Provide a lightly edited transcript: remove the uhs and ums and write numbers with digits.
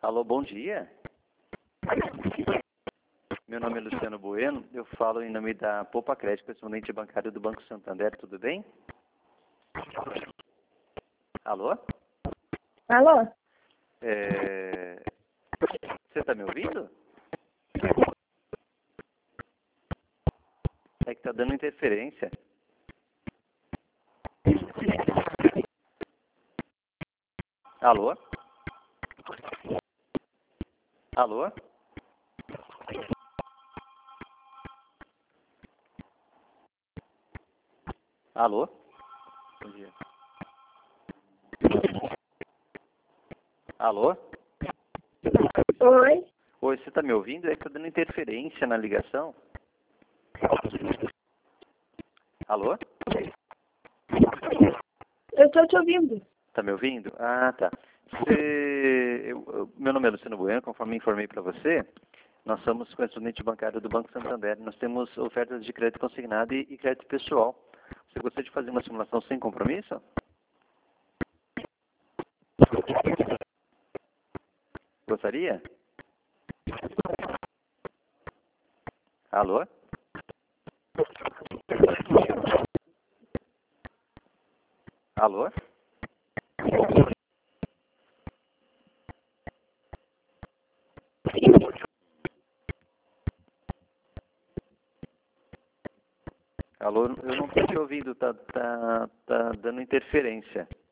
Alô, bom dia. Meu nome é Luciano Bueno, eu falo em nome da Poupa Crédito, correspondente bancário do Banco Santander, tudo bem? Alô? Alô? Você está me ouvindo? É que está dando interferência. Alô? Alô? Alô? Bom dia. Alô? Oi? Oi, você está me ouvindo? É que está dando interferência na ligação. Alô? Eu estou te ouvindo. Está me ouvindo? Ah, tá. Meu nome é Luciano Bueno, conforme informei para você, nós somos correspondente bancário do Banco Santander. Nós temos ofertas de crédito consignado e crédito pessoal. Você gostaria de fazer uma simulação sem compromisso? Gostaria? Alô? Alô? Alô, eu não estou te ouvindo, tá dando interferência.